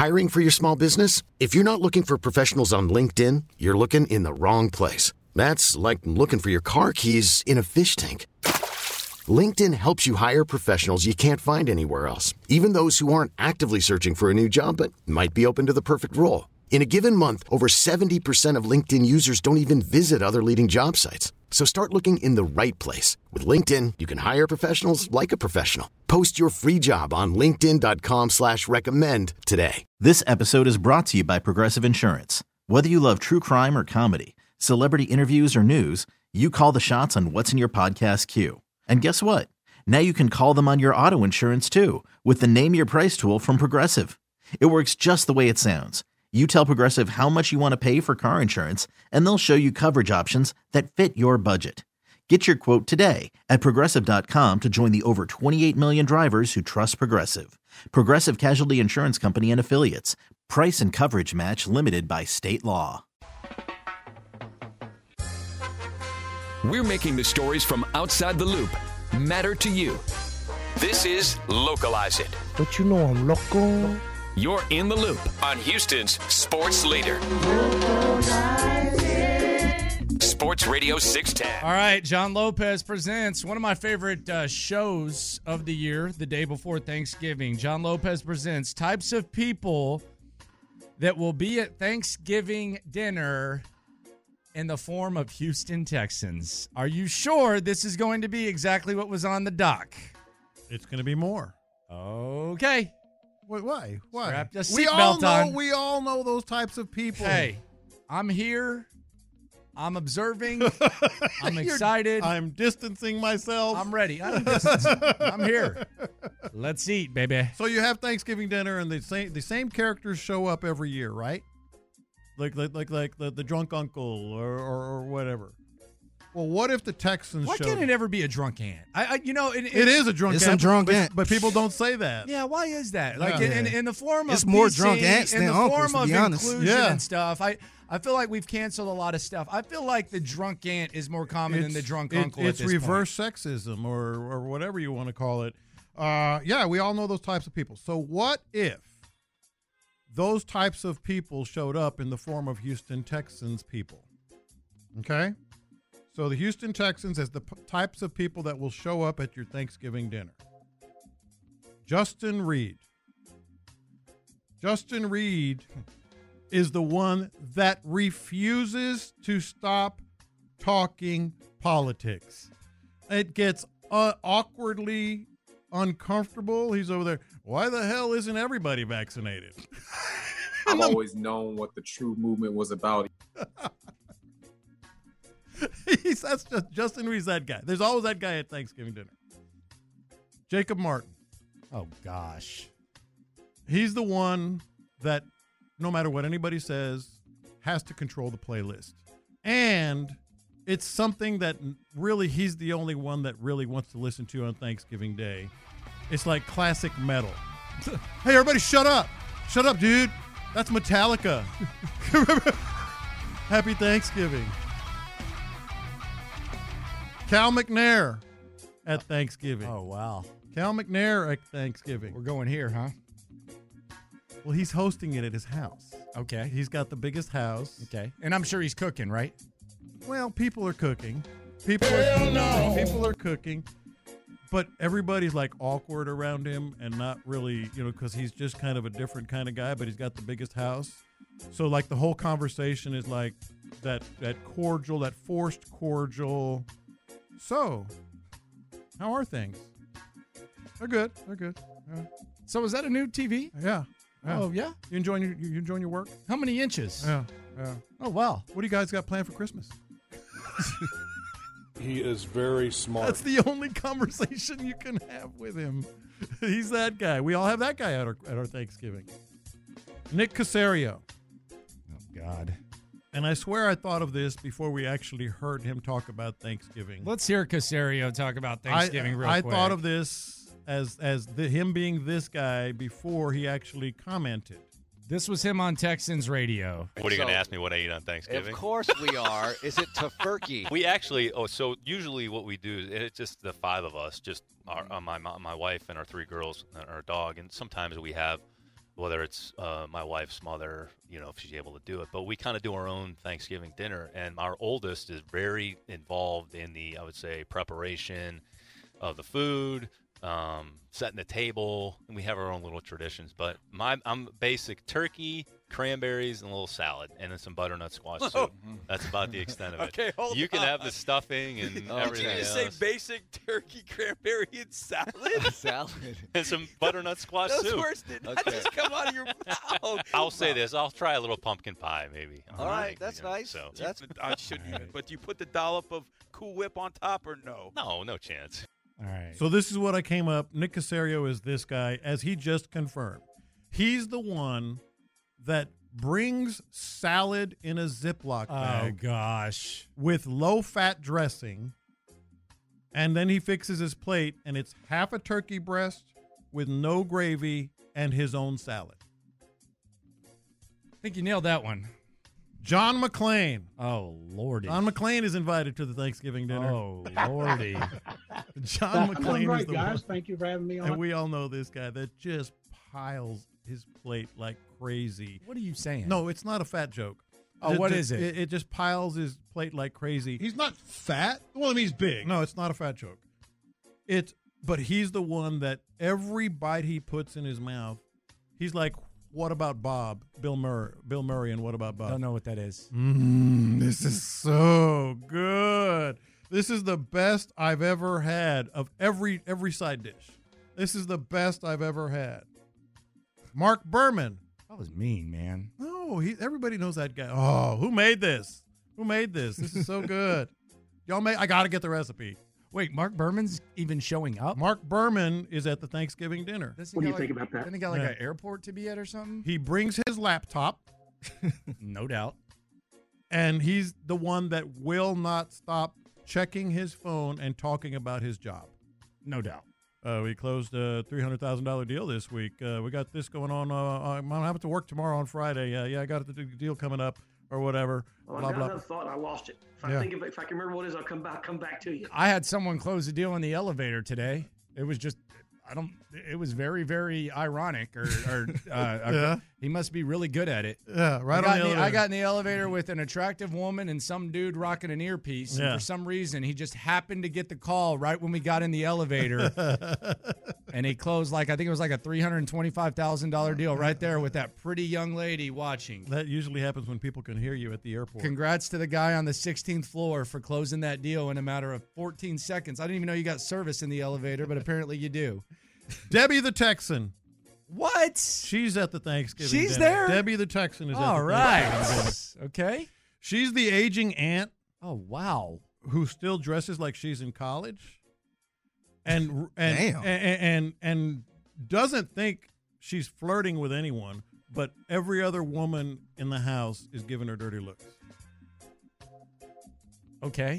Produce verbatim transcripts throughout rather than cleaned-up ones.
Hiring for your small business? If you're not looking for professionals on LinkedIn, you're looking in the wrong place. That's like looking for your car keys in a fish tank. LinkedIn helps you hire professionals you can't find anywhere else, even those who aren't actively searching for a new job but might be open to the perfect role. In a given month, over seventy percent of LinkedIn users don't even visit other leading job sites. So start looking in the right place. With LinkedIn, you can hire professionals like a professional. Post your free job on linkedin dot com slash recommend today. This episode is brought to you by Progressive Insurance. Whether you love true crime or comedy, celebrity interviews or news, you call the shots on what's in your podcast queue. And guess what? Now you can call them on your auto insurance too with the Name Your Price tool from Progressive. It works just the way it sounds. You tell Progressive how much you want to pay for car insurance, and they'll show you coverage options that fit your budget. Get your quote today at Progressive dot com to join the over twenty-eight million drivers who trust Progressive. Progressive Casualty Insurance Company and Affiliates. Price and coverage match limited by state law. We're making the stories from outside the loop matter to you. This is Localize It. Don't you know I'm local? You're in the loop on Houston's sports leader. Sports Radio six ten. All right, John Lopez presents one of my favorite uh, shows of the year, the day before Thanksgiving. John Lopez presents types of people that will be at Thanksgiving dinner in the form of Houston Texans. Are you sure this is going to be exactly what was on the dock? It's going to be more. Okay. Wait, why? Why? Strap your we all seatbelt know. on. We all know those types of people. Hey, I'm here. I'm observing. I'm excited. I'm distancing myself. I'm ready. I'm, distancing. I'm here. Let's eat, baby. So you have Thanksgiving dinner, and the same the same characters show up every year, right? Like like like like the, the drunk uncle or, or or whatever. Well, what if the Texans? Why showed can't it ever be a drunk aunt? I, I you know, it, it is a drunk it's aunt. a drunk but, aunt. but people don't say that. Yeah, why is that? Like Yeah. in, in, in the form of It's more P C, drunk aunts in than the uncles, form to of be honest. inclusion Yeah. and stuff. I I feel like we've canceled a lot of stuff. I feel like the drunk aunt is more common than the drunk it- uncle. It's at this reverse point. sexism, or or whatever you want to call it. Uh, yeah, we all know those types of people. So what if those types of people showed up in the form of Houston Texans people? Okay, so the Houston Texans is the p- types of people that will show up at your Thanksgiving dinner. Justin Reed. Justin Reed is the one that refuses to stop talking politics. It gets uh, awkwardly uncomfortable. He's over there. Why the hell isn't everybody vaccinated? I've always known what the true movement was about. He's, that's just Justin Reed's that guy. There's always that guy at Thanksgiving dinner. Jacob Martin. Oh gosh, He's the one that, no matter what anybody says, has to control the playlist. And it's something that really he's the only one that really wants to listen to on Thanksgiving Day. It's like classic metal. Hey, everybody, shut up. Shut up, dude. That's Metallica. Happy Thanksgiving. Cal McNair at Thanksgiving. oh wow, Cal McNair at Thanksgiving. we're going here, huh? Well, he's hosting it at his house. Okay, He's got the biggest house. okay, and I'm sure he's cooking, right? Well, people are cooking. People are no. people are cooking. But everybody's like awkward around him and not really, you know, because he's just kind of a different kind of guy, but he's got the biggest house. So like the whole conversation is like that that cordial, that forced cordial. So, how are things? They're good. They're good. Yeah. So is that a new T V? Yeah. yeah. Oh yeah. You enjoying your you enjoying your work? How many inches? Yeah. Yeah. Oh wow. What do you guys got planned for Christmas? He is very smart. That's the only conversation you can have with him. He's that guy. We all have that guy at our, at our Thanksgiving. Nick Casario. Oh God. And I swear I thought of this before we actually heard him talk about Thanksgiving. Let's hear Casario talk about Thanksgiving I, real I quick. thought of this as as the, him being this guy before he actually commented. This was him on Texans radio. What are you So- going to ask me what I eat on Thanksgiving? Of course we are. Is it tofurkey? We actually, oh, so usually what we do, it's just the five of us, just our, uh, my my my wife and our three girls and our dog, and sometimes we have whether it's uh, my wife's mother, you know, if she's able to do it. But we kind of do our own Thanksgiving dinner, and our oldest is very involved in the, I would say, preparation of the food, um, setting the table, and we have our own little traditions. But my, I'm basic turkey, cranberries, and a little salad, and then some butternut squash soup. Oh. That's about the extent of it. Okay, hold you can on. have the stuffing and everything Did you else. say basic turkey, cranberry, and salad? Salad. And some butternut squash Those soup. words did not Okay. just come out of your mouth. I'll say this. I'll try a little pumpkin pie, maybe. All right, that's You know, nice. So. That's I shouldn't even. But do you put the dollop of Cool Whip on top or no? No, no chance. All right. So this is what I came up. Nick Casario is this guy, as he just confirmed. He's the one that brings salad in a Ziploc Oh, bag gosh. with low-fat dressing, and then he fixes his plate, and it's half a turkey breast with no gravy and his own salad. I think you nailed that one. John McClane. Oh, Lordy. John McClane is invited to the Thanksgiving dinner. Oh, Lordy. John I'm doing McClane is great, the guys. one. Thank you for having me And on. we all know this guy that just piles his plate like crazy. What are you saying? No, it's not a fat joke. Oh, Ju- what ju- is it? it? It just piles his plate like crazy. He's not fat. Well, I mean, he's big. No, it's not a fat joke. It's but he's the one that every bite he puts in his mouth, he's like, "What about Bob? Bill Murray, Bill Murray, and what about Bob?" Don't know what that is. Mm, this is so good. This is the best I've ever had of every every side dish. This is the best I've ever had. Mark Berman. That was mean, man. No, he. Everybody knows that guy. Oh, who made this? Who made this? This is so good. Y'all made. I got to get the recipe. Wait, Mark Berman's even showing up? Mark Berman is at the Thanksgiving dinner. Does he What do got you like, think about that? Doesn't he got like Yeah. an airport to be at or something? He brings his laptop, No doubt. and he's the one that will not stop checking his phone and talking about his job. No doubt. Uh, we closed a three hundred thousand dollars deal this week. Uh, we got this going on. Uh, I'm going to have to work tomorrow on Friday. Uh, yeah, I got the deal coming up or whatever. Well, blah, I got blah. another thought. I lost it. If I Yeah. think of it, if I can remember what it is, I'll come back. Come back to you. I had someone close a deal in the elevator today. It was just, I don't, it was very, very ironic. Or, or uh, Yeah. he must be really good at it. Yeah, right I on got, the in the, elevator. I got in the elevator with an attractive woman and some dude rocking an earpiece. Yeah. And for some reason, he just happened to get the call right when we got in the elevator. And he closed like, I think it was like a three hundred twenty-five thousand dollars deal right there with that pretty young lady watching. That usually happens when people can hear you at the airport. Congrats to the guy on the sixteenth floor for closing that deal in a matter of fourteen seconds. I didn't even know you got service in the elevator, but apparently you do. Debbie the Texan. What? She's at the Thanksgiving She's dinner. there? Debbie the Texan is All at the Thanksgiving right. dinner. Okay. She's the aging aunt Oh, wow. who still dresses like she's in college, and and Damn. and, and and doesn't think she's flirting with anyone, but every other woman in the house is giving her dirty looks. Okay.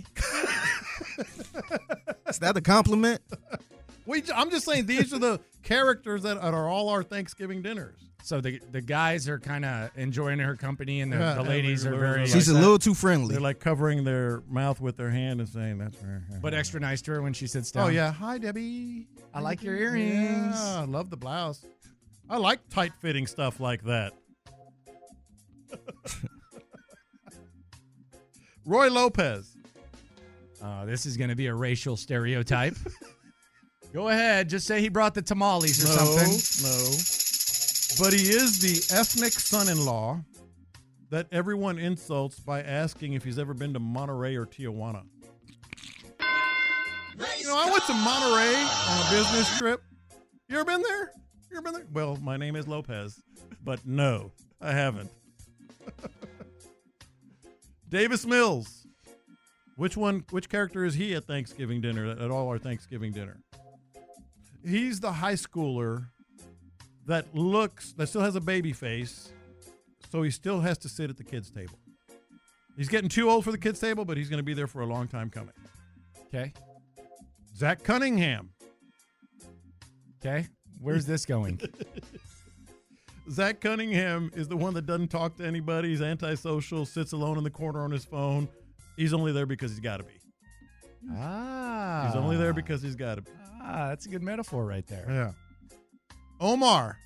Is that a compliment? We, I'm just saying these are the characters that are all our Thanksgiving dinners. So the the guys are kind of enjoying her company, and the, Yeah, the and ladies they're- are very. She's a like, little too friendly. They're like covering their mouth with their hand and saying, "That's her." but extra nice to her when she sits down. Oh yeah, hi Debbie. I like your earrings. Yeah, I love the blouse. I like tight fitting stuff like that. Roy Lopez. Uh, this is going to be a racial stereotype. Go ahead, just say he brought the tamales or no, something. no. But he is the ethnic son-in-law that everyone insults by asking if he's ever been to Monterey or Tijuana. You know, I went to Monterey on a business trip. You ever been there? You ever been there? Well, my name is Lopez, but no, I haven't. Davis Mills. Which one? Which character is he at Thanksgiving dinner? At all our Thanksgiving dinner? He's the high schooler that looks, that still has a baby face, so he still has to sit at the kids' table. He's getting too old for the kids' table, but he's going to be there for a long time coming. Okay. Zach Cunningham. Okay. Where's this going? Zach Cunningham is the one that doesn't talk to anybody. He's antisocial, sits alone in the corner on his phone. He's only there because he's got to be. Ah. He's only there because he's got to be. Ah, that's a good metaphor right there. Yeah. Omar.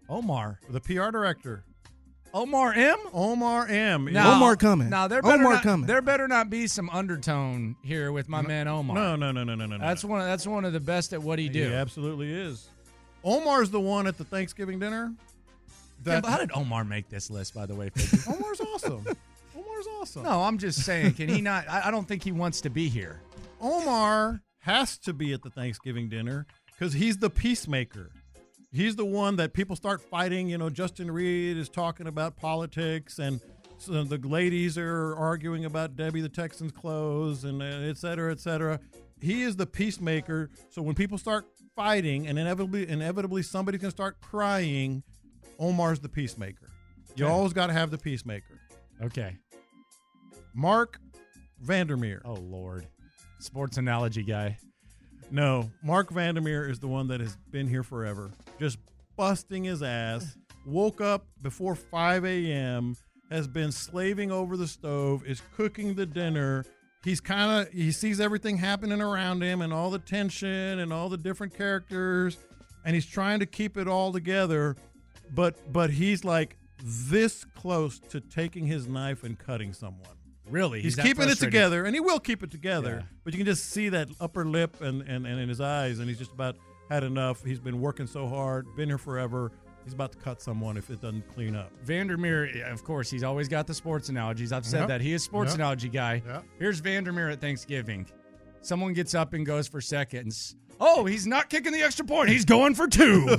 Omar. The P R director. Omar M? Omar M. Now, Omar coming. Now there better Omar not, coming. There better not be some undertone here with my no, man Omar. No, no, no, no, no, no. That's no. one. Of, that's one of the best at what he do. He absolutely is. Omar's the one at the Thanksgiving dinner. Yeah, but how did Omar make this list, by the way? Omar's awesome. Omar's awesome. No, I'm just saying. Can he not? I, I don't think he wants to be here. Omar has to be at the Thanksgiving dinner because he's the peacemaker. He's the one that people start fighting. You know, Justin Reed is talking about politics, and so the ladies are arguing about Debbie the Texan's clothes, and uh, et cetera, et cetera. He is the peacemaker. So when people start fighting, and inevitably, inevitably somebody's going to start crying, Omar's the peacemaker. You Okay. always got to have the peacemaker. Okay. Mark Vandermeer. Oh, Lord. Sports analogy guy. No, Mark Vandermeer is the one that has been here forever, just busting his ass, woke up before five a.m., has been slaving over the stove, is cooking the dinner. He's kind of, he sees everything happening around him and all the tension and all the different characters, and he's trying to keep it all together, but but he's like this close to taking his knife and cutting someone. Really? He's, that keeping it frustrated? together, and he will keep it together. Yeah. But you can just see that upper lip and, and, and in his eyes, and he's just about had enough. He's been working so hard, been here forever. He's about to cut someone if it doesn't clean up. Vandermeer, of course, he's always got the sports analogies. I've said Yep. that. He is a sports Yep. analogy guy. Yep. Here's Vandermeer at Thanksgiving. Someone gets up and goes for seconds. Oh, he's not kicking the extra point. He's going for two.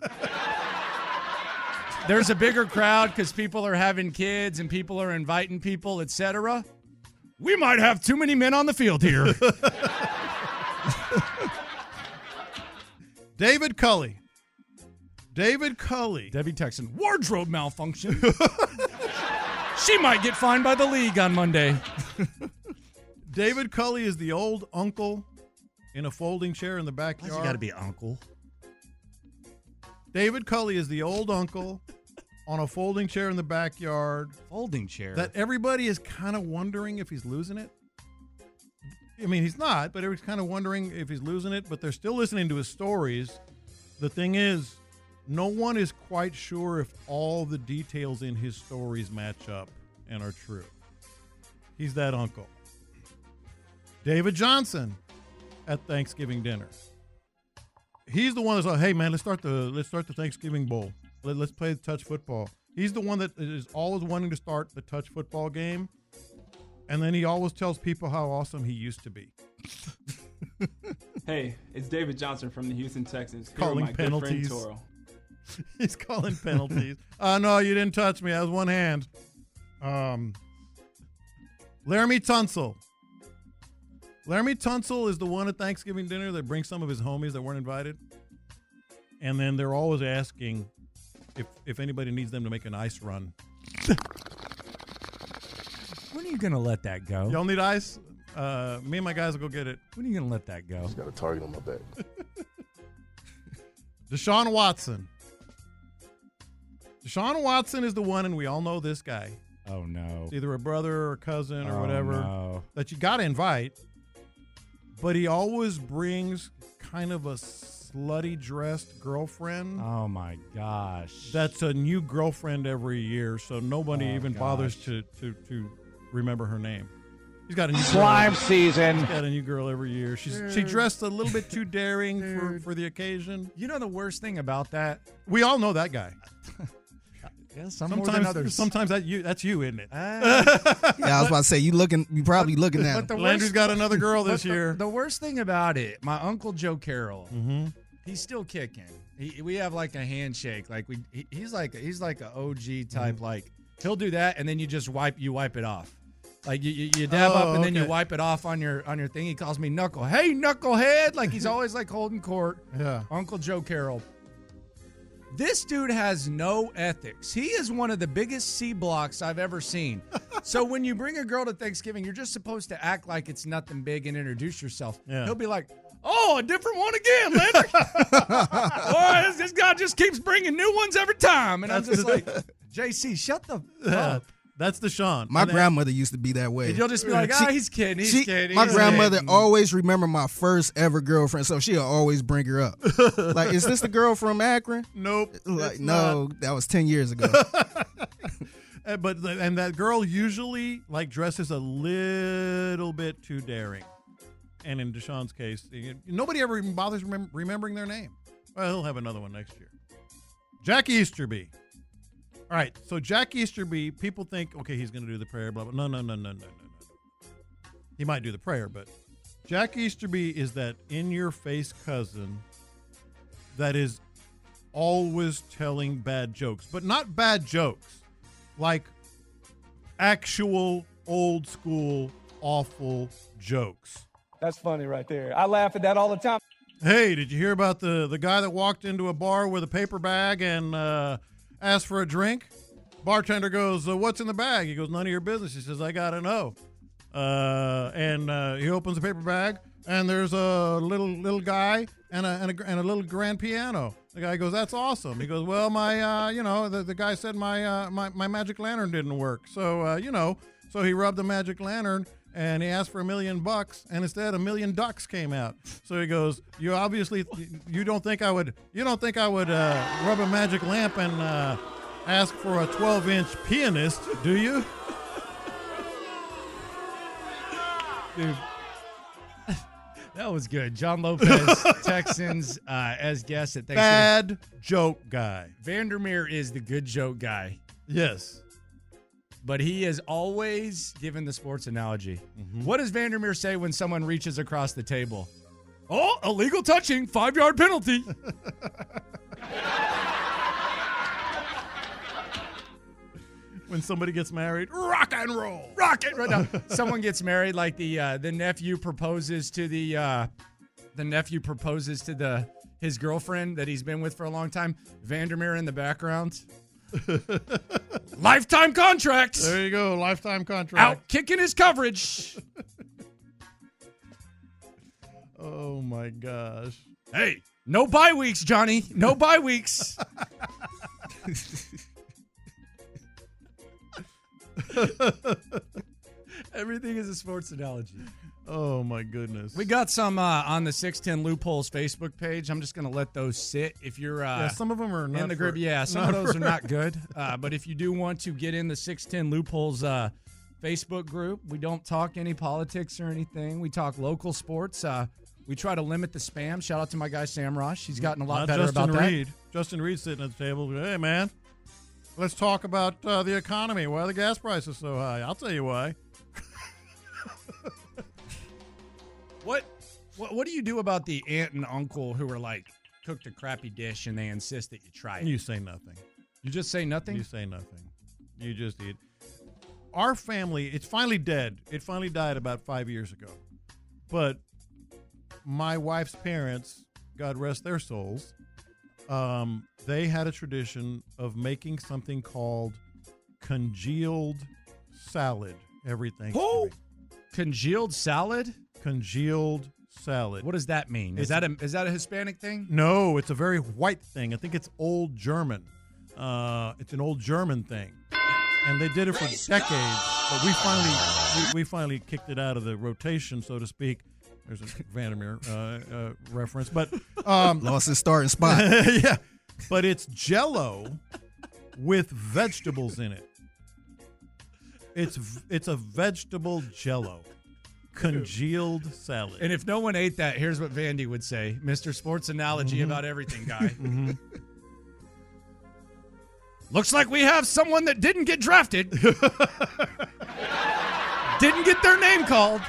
There's a bigger crowd because people are having kids and people are inviting people, et cetera. We might have too many men on the field here. David Culley. David Culley. Debbie Texan, wardrobe malfunction. She might get fined by the league on Monday. David Culley is the old uncle in a folding chair in the backyard. You got to be uncle. David Culley is the old uncle on a folding chair in the backyard. Folding chair? That everybody is kind of wondering if he's losing it. I mean, he's not, but everybody's kind of wondering if he's losing it, but they're still listening to his stories. The thing is, no one is quite sure if all the details in his stories match up and are true. He's that uncle. David Johnson at Thanksgiving dinner. He's the one that's like, hey man, let's start the let's start the Thanksgiving bowl. Let, let's play the touch football. He's the one that is always wanting to start the touch football game, and then he always tells people how awesome he used to be. Hey, it's David Johnson from the Houston Texans. Here Calling with my penalties. Good friend Toro. He's calling penalties. Oh, uh, no, you didn't touch me. That was one hand. Um, Laramie Tunsil. Laramie Tunsil is the one at Thanksgiving dinner that brings some of his homies that weren't invited. And then they're always asking if, if anybody needs them to make an ice run. When are you going to let that go? Y'all need ice? Uh, me and my guys will go get it. When are you going to let that go? Just got a target on my back. Deshaun Watson. Deshaun Watson is the one, and we all know this guy. Oh, no. It's either a brother or a cousin or Oh, whatever no. that you got to invite. But he always brings kind of a slutty dressed girlfriend. Oh, my gosh. That's a new girlfriend every year, so nobody Oh, even gosh. bothers to, to, to remember her name. He's got a new Slime girl. season. He's got a new girl every year. She's she Dude. dressed a little bit too daring for, Dude. for the occasion. You know the worst thing about that? We all know that guy. Yeah, some more than Sometimes, others. sometimes that you that's you, isn't it? Yeah, I was about to say you looking, you probably looking at But him. the Landry's worst- got another girl this but the- year. The worst thing about it, my uncle Joe Carroll, Mm-hmm. he's still kicking. He, we have like a handshake. Like we, he, he's like he's like a O G type. Mm-hmm. Like he'll do that, and then you just wipe you wipe it off. Like you, you, you dab Oh, up, and then you okay. wipe it off on your on your thing. He calls me knuckle. Hey, knucklehead! Like he's always like holding court. Yeah. Uncle Joe Carroll. This dude has no ethics. He is one of the biggest C blocks I've ever seen. So when you bring a girl to Thanksgiving, you're just supposed to act like it's nothing big and introduce yourself. Yeah. He'll be like, oh, a different one again, Landry. Boy, this, this guy just keeps bringing new ones every time. And I'm That's just the- like, J C, shut the Yeah. up. That's Deshaun. My And then- grandmother used to be that way. And you'll just be like, ah, he's kidding, he's She- kidding. My he's grandmother kidding. always remember my first ever girlfriend, so she'll always bring her up. Like, is this the girl from Akron? Nope. Like, it's no, not. that was ten years ago. Uh, But the- and that girl usually like dresses a little bit too daring. And in Deshaun's case, you- nobody ever even bothers remem- remembering their name. Well, he'll have another one next year. Jack Easterby. All right, so Jack Easterby, people think, okay, he's going to do the prayer, blah, blah. No, no, no, no, no, no, no. He might do the prayer, but Jack Easterby is that in-your-face cousin that is always telling bad jokes, but not bad jokes, like actual old-school awful jokes. That's funny right there. I laugh at that all the time. Hey, did you hear about the, the guy that walked into a bar with a paper bag and uh, asked for a drink? Bartender goes, uh, what's in the bag? He goes, none of your business. He says, I got to know. Uh, and uh, he opens the paper bag, and there's a little little guy and a, and a, and a little grand piano. The guy goes, that's awesome. He goes, well, my, uh, you know, the, the guy said my, uh, my, my magic lantern didn't work. So, uh, you know, so he rubbed the magic lantern, and he asked for a million bucks, and instead a million ducks came out. So he goes, "You obviously, you don't think I would, you don't think I would uh, rub a magic lamp and uh, ask for a twelve-inch pianist, do you?" Dude, that was good. John Lopez, Texans, uh, as guest at Thanksgiving. Bad joke guy. Vandermeer is the good joke guy. Yes. But he is always given the sports analogy. Mm-hmm. What does Vandermeer say when someone reaches across the table? Oh, illegal touching, five-yard penalty. When somebody gets married, rock and roll. Rock it right now. Someone gets married, like the uh, the nephew proposes to the uh, the nephew proposes to the his girlfriend that he's been with for a long time. Vandermeer in the background. Lifetime contract. There you go, lifetime contract. Out kicking his coverage. Oh my gosh. Hey, no bye weeks, Johnny. No bye weeks. Everything is a sports analogy. Oh my goodness. We got some uh, on the six ten Loopholes Facebook page. I'm just going to let those sit. If you're uh, yeah, some of them are not in the for, group, yeah, some of those are not good. Uh, but if you do want to get in the six ten Loopholes uh, Facebook group, we don't talk any politics or anything. We talk local sports. Uh, we try to limit the spam. Shout out to my guy Sam Rosh. He's gotten a lot not better Justin about Reed. that. Justin Reed sitting at the table. Hey man, let's talk about uh, the economy. Why are the gas prices so high? I'll tell you why. What, what what do you do about the aunt and uncle who are like cooked a crappy dish and they insist that you try it? You say nothing. You just say nothing? You say nothing. You just eat. Our family, it's finally dead. It finally died about five years ago. But my wife's parents, God rest their souls, um, they had a tradition of making something called congealed salad every Thanksgiving. Oh, congealed salad? Congealed salad. What does that mean? Is It's, that a is that a Hispanic thing? No, it's a very white thing. I think it's old German. Uh, it's an old German thing, and they did it for decades. But we finally we, we finally kicked it out of the rotation, so to speak. There's a Vandermeer uh, uh, reference, but um, lost his starting spot. Yeah, but it's Jell-O with vegetables in it. It's it's a vegetable Jell-O. Congealed salad. And if no one ate that, here's what Vandy would say. Mister Sports Analogy Mhm. about everything guy. Mm-hmm. Looks like we have someone that didn't get drafted. Didn't get their name called.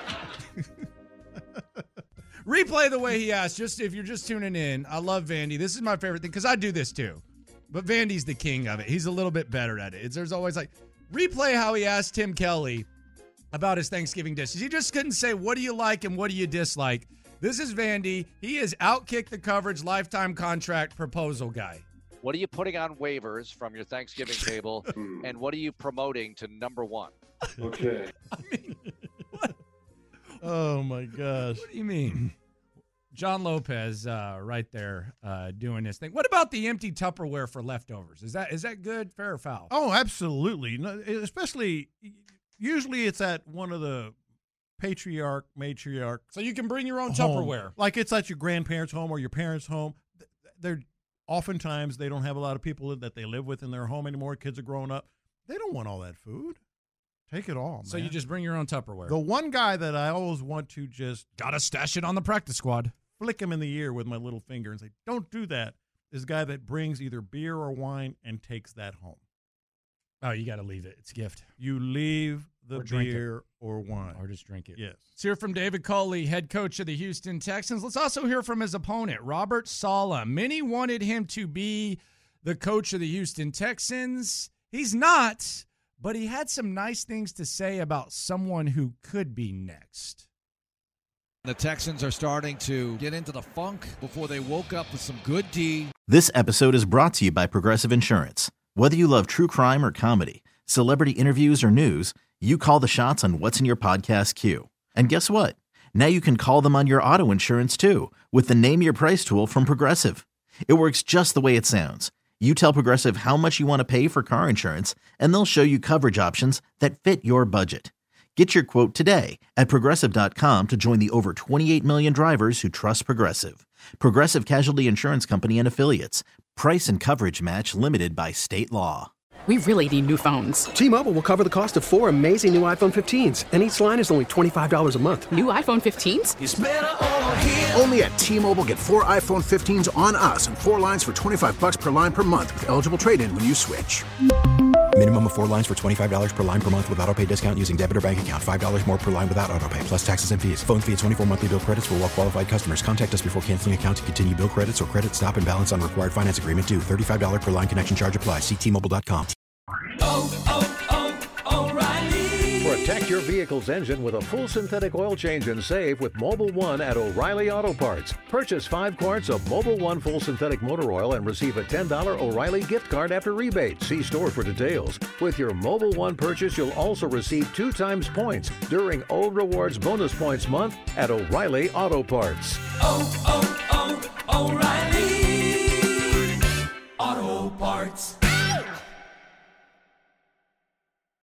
Replay the way he asked, just if you're just tuning in. I love Vandy. This is my favorite thing because I do this too. But Vandy's the king of it. He's a little bit better at it. It's, there's always like, replay how he asked Tim Kelly about his Thanksgiving dishes. He just couldn't say, what do you like and what do you dislike? This is Vandy. He is outkick the coverage lifetime contract proposal guy. What are you putting on waivers from your Thanksgiving table, and what are you promoting to number one? Okay. Oh my gosh. What do you mean? John Lopez uh, right there uh, doing this thing. What about the empty Tupperware for leftovers? Is that is that good, fair or foul? Oh, absolutely. No, especially, usually it's at one of the patriarch, matriarch. So you can bring your own home. Tupperware. Like it's at your grandparents' home or your parents' home. They're oftentimes they don't have a lot of people that they live with in their home anymore. Kids are growing up. They don't want all that food. Take it all, man. So you just bring your own Tupperware. The one guy that I always want to just gotta stash it on the practice squad. Flick him in the ear with my little finger and say, "Don't do that." Is a guy that brings either beer or wine and takes that home. Oh, you got to leave it. It's a gift. You leave the Or drink beer it. or wine. Or just drink it. Yes. Let's hear from David Culley, head coach of the Houston Texans. Let's also hear from his opponent, Robert Saleh. Many wanted him to be the coach of the Houston Texans. He's not, but he had some nice things to say about someone who could be next. The Texans are starting to get into the funk before they woke up with some good D. This episode is brought to you by Progressive Insurance. Whether you love true crime or comedy, celebrity interviews or news, you call the shots on what's in your podcast queue. And guess what? Now you can call them on your auto insurance too with the Name Your Price tool from Progressive. It works just the way it sounds. You tell Progressive how much you want to pay for car insurance, and they'll show you coverage options that fit your budget. Get your quote today at Progressive dot com to join the over twenty-eight million drivers who trust Progressive. Progressive Casualty Insurance Company and Affiliates. Price and coverage match limited by state law. We really need new phones. T-Mobile will cover the cost of four amazing new iPhone fifteens, and each line is only twenty-five dollars a month. New iPhone fifteens? It's better over here. Only at T-Mobile, get four iPhone fifteens on us and four lines for twenty-five bucks per line per month with eligible trade-in when you switch. Minimum of four lines for twenty-five dollars per line per month with autopay discount using debit or bank account. five dollars more per line without autopay, plus taxes and fees. Phone fee at twenty-four monthly bill credits for well-qualified customers. Contact us before canceling account to continue bill credits or credit stop and balance on required finance agreement due. thirty-five dollars per line connection charge applies. See T Mobile dot com. Oh, oh, oh, O'Reilly. Protect your vehicle's engine with a full synthetic oil change and save with Mobil one at O'Reilly Auto Parts. Purchase five quarts of Mobil one full synthetic motor oil and receive a ten dollars O'Reilly gift card after rebate. See store for details. With your Mobil one purchase, you'll also receive two times points during O Rewards Bonus Points Month at O'Reilly Auto Parts. Oh, oh, oh, O'Reilly Auto Parts.